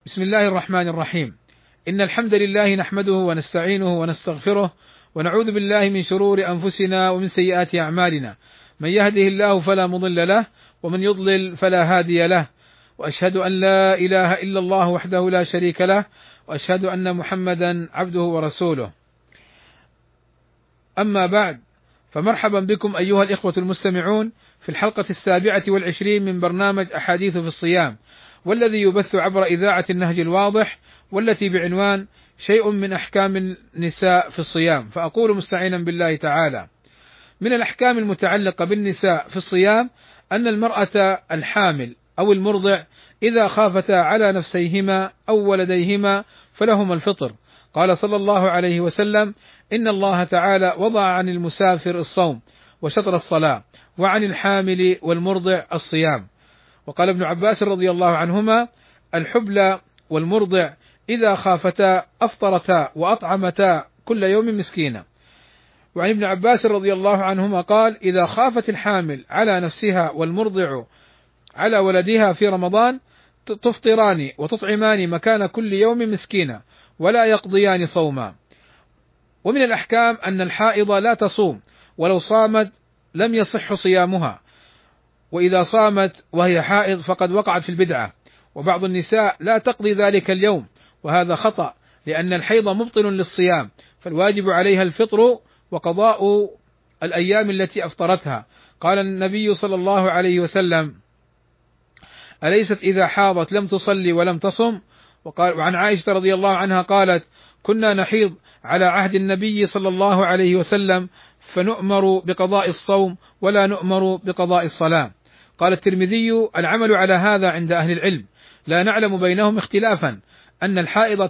بسم الله الرحمن الرحيم. إن الحمد لله نحمده ونستعينه ونستغفره ونعوذ بالله من شرور أنفسنا ومن سيئات أعمالنا، من يهده الله فلا مضل له ومن يضلل فلا هادي له، وأشهد أن لا إله إلا الله وحده لا شريك له، وأشهد أن محمدا عبده ورسوله. أما بعد، فمرحبا بكم أيها الإخوة المستمعون في الحلقة 27 من برنامج أحاديث في الصيام، والذي يبث عبر إذاعة النهج الواضح، والتي بعنوان شيء من أحكام النساء في الصيام. فأقول مستعينا بالله تعالى: من الأحكام المتعلقة بالنساء في الصيام أن المرأة الحامل أو المرضع إذا خافتا على نفسيهما أو ولديهما فلهما الفطر. قال صلى الله عليه وسلم: إن الله تعالى وضع عن المسافر الصوم وشطر الصلاة، وعن الحامل والمرضع الصيام. وقال ابن عباس رضي الله عنهما: الحبلى والمرضع إذا خافتا أفطرتا وأطعمتا كل يوم مسكينا. وعن ابن عباس رضي الله عنهما قال: إذا خافت الحامل على نفسها والمرضع على ولدها في رمضان تفطران وتطعمان مكان كل يوم مسكينا، ولا يقضيان صوما. ومن الأحكام أن الحائض لا تصوم، ولو صامت لم يصح صيامها، وإذا صامت وهي حائض فقد وقعت في البدعة. وبعض النساء لا تقضي ذلك اليوم، وهذا خطأ، لأن الحيض مبطل للصيام، فالواجب عليها الفطر وقضاء الأيام التي أفطرتها. قال النبي صلى الله عليه وسلم: أليست إذا حاضت لم تصلي ولم تصم؟ وعن عائشة رضي الله عنها قالت: كنا نحيض على عهد النبي صلى الله عليه وسلم، فنؤمر بقضاء الصوم ولا نؤمر بقضاء الصلاة. قال الترمذي: العمل على هذا عند أهل العلم، لا نعلم بينهم اختلافا، أن الحائض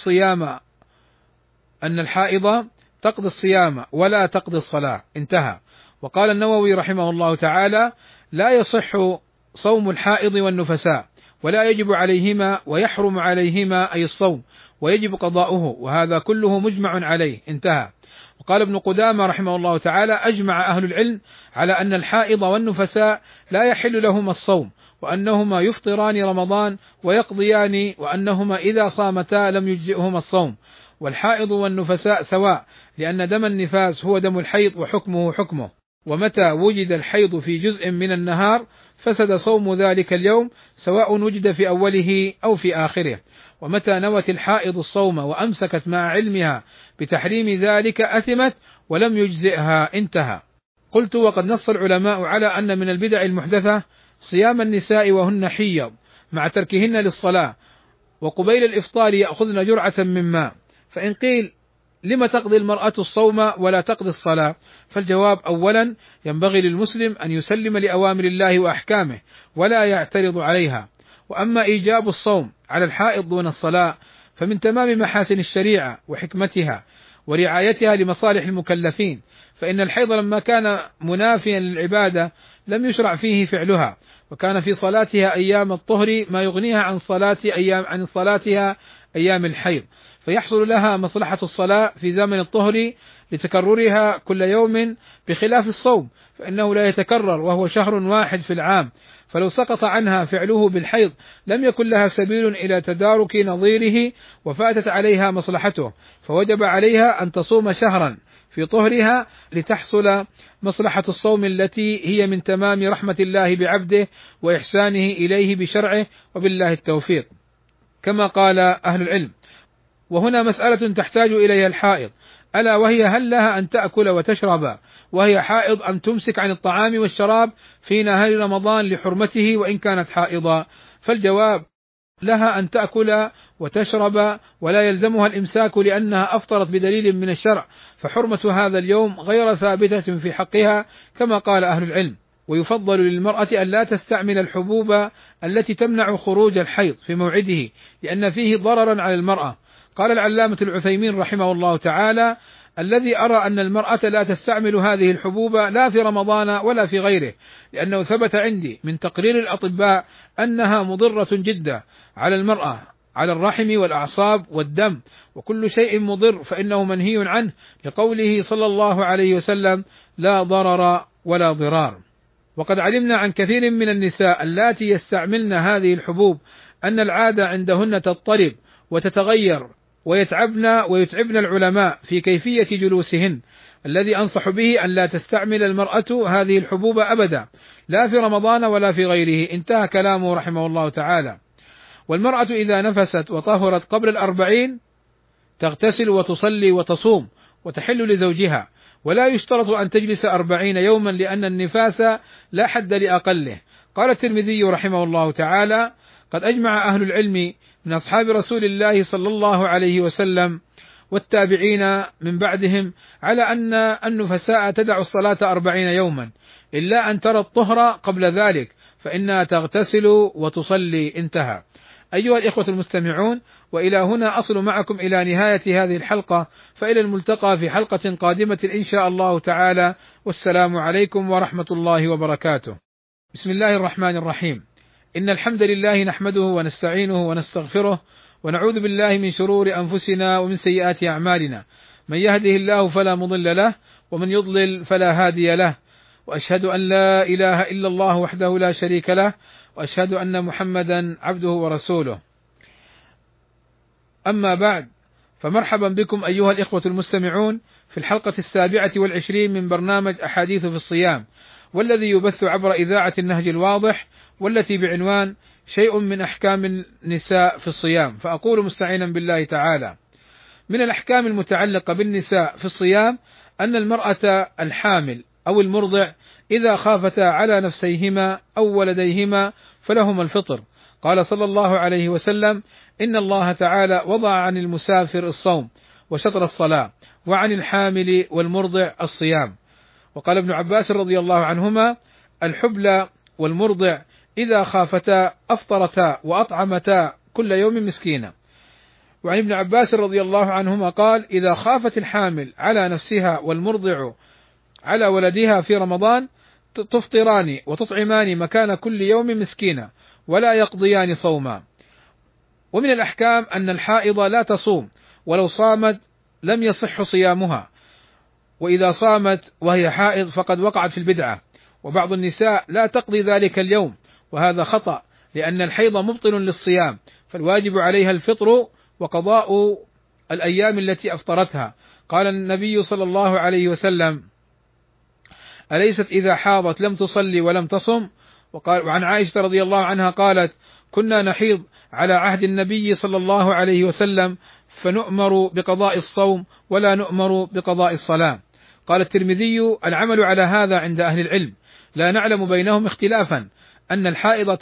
تقضي الصيام ولا تقضي الصلاة. انتهى. وقال النووي رحمه الله تعالى: لا يصح صوم الحائض والنفساء، ولا يجب عليهما ويحرم عليهما أي الصوم، ويجب قضاؤه، وهذا كله مجمع عليه. انتهى. وقال ابن قدامة رحمه الله تعالى: أجمع أهل العلم على أن الحائض والنفساء لا يحل لهما الصوم، وأنهما يفطران رمضان ويقضيان، وأنهما إذا صامتا لم يجزئهما الصوم. والحائض والنفساء سواء، لأن دم النفاس هو دم الحيض وحكمه حكمه، ومتى وجد الحيض في جزء من النهار فسد صوم ذلك اليوم، سواء وجد في أوله أو في آخره. ومتى نوت الحائض الصوم وأمسكت مع علمها بتحريم ذلك أثمت ولم يجزئها. انتهى. قلت: وقد نص العلماء على أن من البدع المحدثة صيام النساء وهن حيض مع تركهن للصلاة، وقبيل الإفطار يأخذن جرعة من ماء. فإن قيل: لم تقضي المرأة الصوم ولا تقضي الصلاة؟ فالجواب: أولا، ينبغي للمسلم أن يسلم لأوامر الله وأحكامه ولا يعترض عليها. وأما إيجاب الصوم على الحائض دون الصلاة فمن تمام محاسن الشريعة وحكمتها ورعايتها لمصالح المكلفين، فإن الحيض لما كان منافيا للعبادة لم يشرع فيه فعلها، وكان في صلاتها أيام الطهر ما يغنيها عن صلاتها أيام الحيض، فيحصل لها مصلحة الصلاة في زمن الطهر لتكررها كل يوم، بخلاف الصوم فإنه لا يتكرر وهو شهر واحد في العام، فلو سقط عنها فعله بالحيض لم يكن لها سبيل إلى تدارك نظيره وفاتت عليها مصلحته، فوجب عليها أن تصوم شهرا في طهرها لتحصل مصلحة الصوم التي هي من تمام رحمة الله بعبده وإحسانه إليه بشرعه، وبالله التوفيق. كما قال أهل العلم. وهنا مسألة تحتاج إليها الحائض، ألا وهي: هل لها أن تأكل وتشرب وهي حائض، أم تمسك عن الطعام والشراب في نهار رمضان لحرمته وإن كانت حائضا؟ فالجواب: لها أن تأكل وتشرب، ولا يلزمها الإمساك لأنها أفطرت بدليل من الشرع، فحرمة هذا اليوم غير ثابتة في حقها كما قال أهل العلم. ويفضل للمرأة أن لا تستعمل الحبوب التي تمنع خروج الحيض في موعده، لأن فيه ضررا على المرأة. قال العلامة العثيمين رحمه الله تعالى: الذي أرى أن المرأة لا تستعمل هذه الحبوب لا في رمضان ولا في غيره، لأنه ثبت عندي من تقرير الأطباء أنها مضرة جدا على المرأة، على الرحم والأعصاب والدم، وكل شيء مضر فإنه منهي عنه، لقوله صلى الله عليه وسلم: لا ضرر ولا ضرار. وقد علمنا عن كثير من النساء اللاتي يستعملن هذه الحبوب أن العادة عندهن تضطرب وتتغير ويتعبن العلماء في كيفية جلوسهن، الذي أنصح به أن لا تستعمل المرأة هذه الحبوب أبدا، لا في رمضان ولا في غيره. انتهى كلامه رحمه الله تعالى. والمرأة إذا نفست وطهرت قبل 40 تغتسل وتصلي وتصوم وتحل لزوجها، ولا يشترط أن تجلس 40 يوما، لأن النفاس لا حد لأقله. قال الترمذي رحمه الله تعالى: قد أجمع أهل العلم من أصحاب رسول الله صلى الله عليه وسلم والتابعين من بعدهم على أن النفساء تدع الصلاة 40 يوما، إلا أن ترى الطهر قبل ذلك فإنها تغتسل وتصلي. انتهى. أيها الإخوة المستمعون، وإلى هنا أصل معكم إلى نهاية هذه الحلقة، فإلى الملتقى في حلقة قادمة إن شاء الله تعالى، والسلام عليكم ورحمة الله وبركاته. بسم الله الرحمن الرحيم. إن الحمد لله نحمده ونستعينه ونستغفره، ونعوذ بالله من شرور أنفسنا ومن سيئات أعمالنا، من يهده الله فلا مضل له، ومن يضلل فلا هادي له، وأشهد أن لا إله إلا الله وحده لا شريك له، وأشهد أن محمدا عبده ورسوله. أما بعد، فمرحبا بكم أيها الإخوة المستمعون في الحلقة 27 من برنامج أحاديث في الصيام، والذي يبث عبر إذاعة النهج الواضح، والتي بعنوان شيء من أحكام النساء في الصيام. فأقول مستعينا بالله تعالى: من الأحكام المتعلقة بالنساء في الصيام أن المرأة الحامل أو المرضع إذا خافتا على نفسيهما أو ولديهما فلهما الفطر. قال صلى الله عليه وسلم: إن الله تعالى وضع عن المسافر الصوم وشطر الصلاة، وعن الحامل والمرضع الصيام. وقال ابن عباس رضي الله عنهما: الحبلى والمرضع إذا خافتا أفطرتا وأطعمتا كل يوم مسكينا. وعن ابن عباس رضي الله عنهما قال: إذا خافت الحامل على نفسها والمرضع على ولدها في رمضان تفطران وتطعمان مكان كل يوم مسكينا، ولا يقضيان صوما. ومن الأحكام أن الحائض لا تصوم، ولو صامت لم يصح صيامها، وإذا صامت وهي حائض فقد وقعت في البدعة. وبعض النساء لا تقضي ذلك اليوم، وهذا خطأ، لأن الحيض مبطل للصيام، فالواجب عليها الفطر وقضاء الأيام التي أفطرتها. قال النبي صلى الله عليه وسلم: أليست إذا حاضت لم تصلي ولم تصم؟ وعن عائشة رضي الله عنها قالت: كنا نحيض على عهد النبي صلى الله عليه وسلم، فنؤمر بقضاء الصوم ولا نؤمر بقضاء الصلاة. قال الترمذي: العمل على هذا عند أهل العلم، لا نعلم بينهم اختلافا، أن الحائض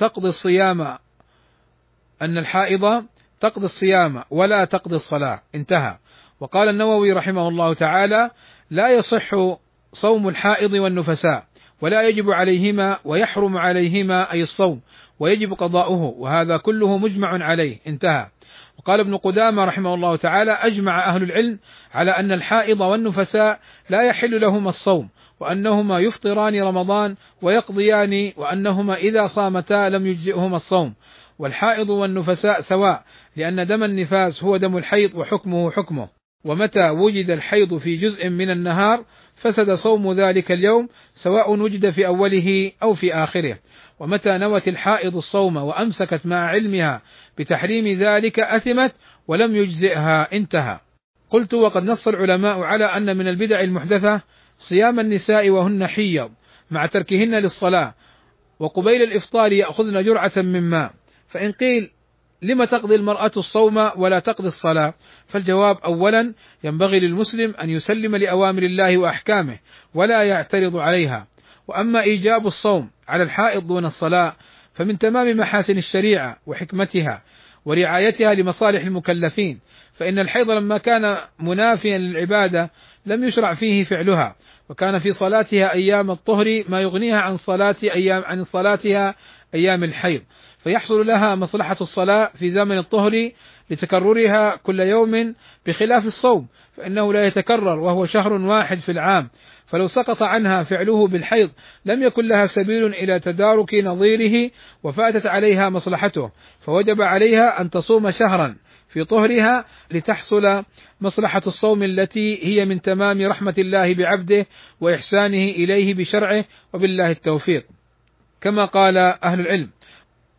تقضي الصيام ولا تقضي الصلاة. انتهى. وقال النووي رحمه الله تعالى: لا يصح صوم الحائض والنفساء، ولا يجب عليهما، ويحرم عليهما أي الصوم، ويجب قضاؤه، وهذا كله مجمع عليه. انتهى. وقال ابن قدامة رحمه الله تعالى: أجمع أهل العلم على أن الحائض والنفساء لا يحل لهما الصوم، وأنهما يفطران رمضان ويقضيان، وأنهما إذا صامتا لم يجزئهما الصوم. والحائض والنفساء سواء، لأن دم النفاس هو دم الحيض وحكمه حكمه، ومتى وجد الحيض في جزء من النهار فسد صوم ذلك اليوم، سواء وجد في أوله أو في آخره. ومتى نوت الحائض الصوم وأمسكت مع علمها بتحريم ذلك أثمت ولم يجزئها. انتهى. قلت: وقد نص العلماء على أن من البدع المحدثة صيام النساء وهن حيض مع تركهن للصلاة، وقبيل الإفطار يأخذن جرعة من ماء. فإن قيل: لم تقضي المرأة الصوم ولا تقضي الصلاة؟ فالجواب: أولا، ينبغي للمسلم أن يسلم لأوامر الله وأحكامه ولا يعترض عليها. وأما إيجاب الصوم على الحائض دون الصلاة فمن تمام محاسن الشريعة وحكمتها ورعايتها لمصالح المكلفين، فإن الحيض لما كان منافيا للعبادة لم يشرع فيه فعلها، وكان في صلاتها أيام الطهر ما يغنيها عن صلاتها أيام الحيض، فيحصل لها مصلحة الصلاة في زمن الطهر لتكررها كل يوم، بخلاف الصوم فإنه لا يتكرر وهو شهر واحد في العام، فلو سقط عنها فعله بالحيض لم يكن لها سبيل إلى تدارك نظيره وفاتت عليها مصلحته، فوجب عليها أن تصوم شهرا في طهرها لتحصل مصلحة الصوم التي هي من تمام رحمة الله بعبده وإحسانه إليه بشرعه، وبالله التوفيق. كما قال أهل العلم: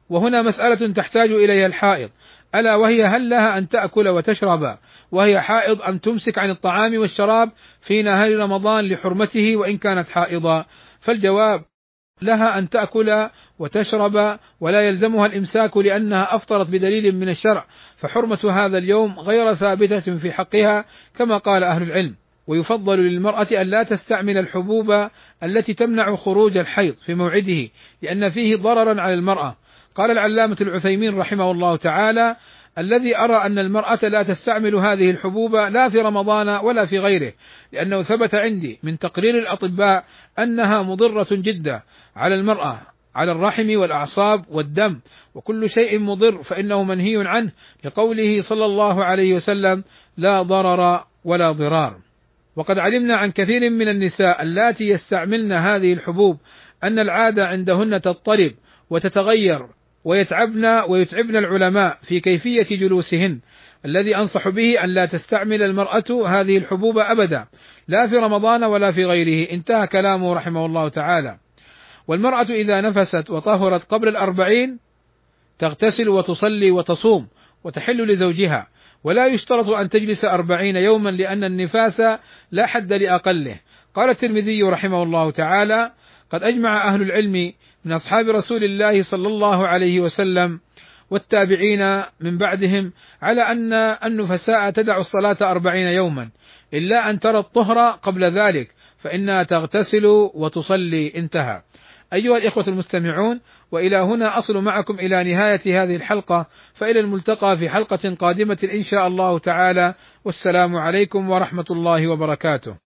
وهنا مسألة تحتاج إليها الحائض، ألا وهي هل لها أن تأكل وتشرب وهي حائض أم تمسك عن الطعام والشراب في نهار رمضان لحرمته وإن كانت حائضة؟ فالجواب لها أن تأكل وتشرب ولا يلزمها الإمساك لأنها أفطرت بدليل من الشرع، فحرمة هذا اليوم غير ثابتة في حقها كما قال أهل العلم. ويفضل للمرأة أن لا تستعمل الحبوب التي تمنع خروج الحيض في موعده لأن فيه ضررا على المرأة. قال العلامة العثيمين رحمه الله تعالى: الذي أرى أن المرأة لا تستعمل هذه الحبوب لا في رمضان ولا في غيره، لأنه ثبت عندي من تقرير الأطباء أنها مضرة جدا على المرأة، على الرحم والأعصاب والدم، وكل شيء مضر فإنه منهي عنه، لقوله صلى الله عليه وسلم: لا ضرر ولا ضرار. وقد علمنا عن كثير من النساء اللاتي يستعملن هذه الحبوب أن العادة عندهن تضطرب وتتغير ويتعبن العلماء في كيفية جلوسهن. الذي أنصح به أن لا تستعمل المرأة هذه الحبوب أبدا، لا في رمضان ولا في غيره. انتهى كلامه رحمه الله تعالى. والمرأة إذا نفست وطهرت قبل 40 تغتسل وتصلي وتصوم وتحل لزوجها، ولا يشترط أن تجلس 40 يوما لأن النفاس لا حد لأقله. قال الترمذي رحمه الله تعالى: قد أجمع أهل العلم من أصحاب رسول الله صلى الله عليه وسلم والتابعين من بعدهم على أن النفساء تدع الصلاة 40 يوما إلا أن ترى الطهر قبل ذلك فإنها تغتسل وتصلي. انتهى. أيها الإخوة المستمعون، وإلى هنا أصل معكم إلى نهاية هذه الحلقة، فإلى الملتقى في حلقة قادمة إن شاء الله تعالى، والسلام عليكم ورحمة الله وبركاته.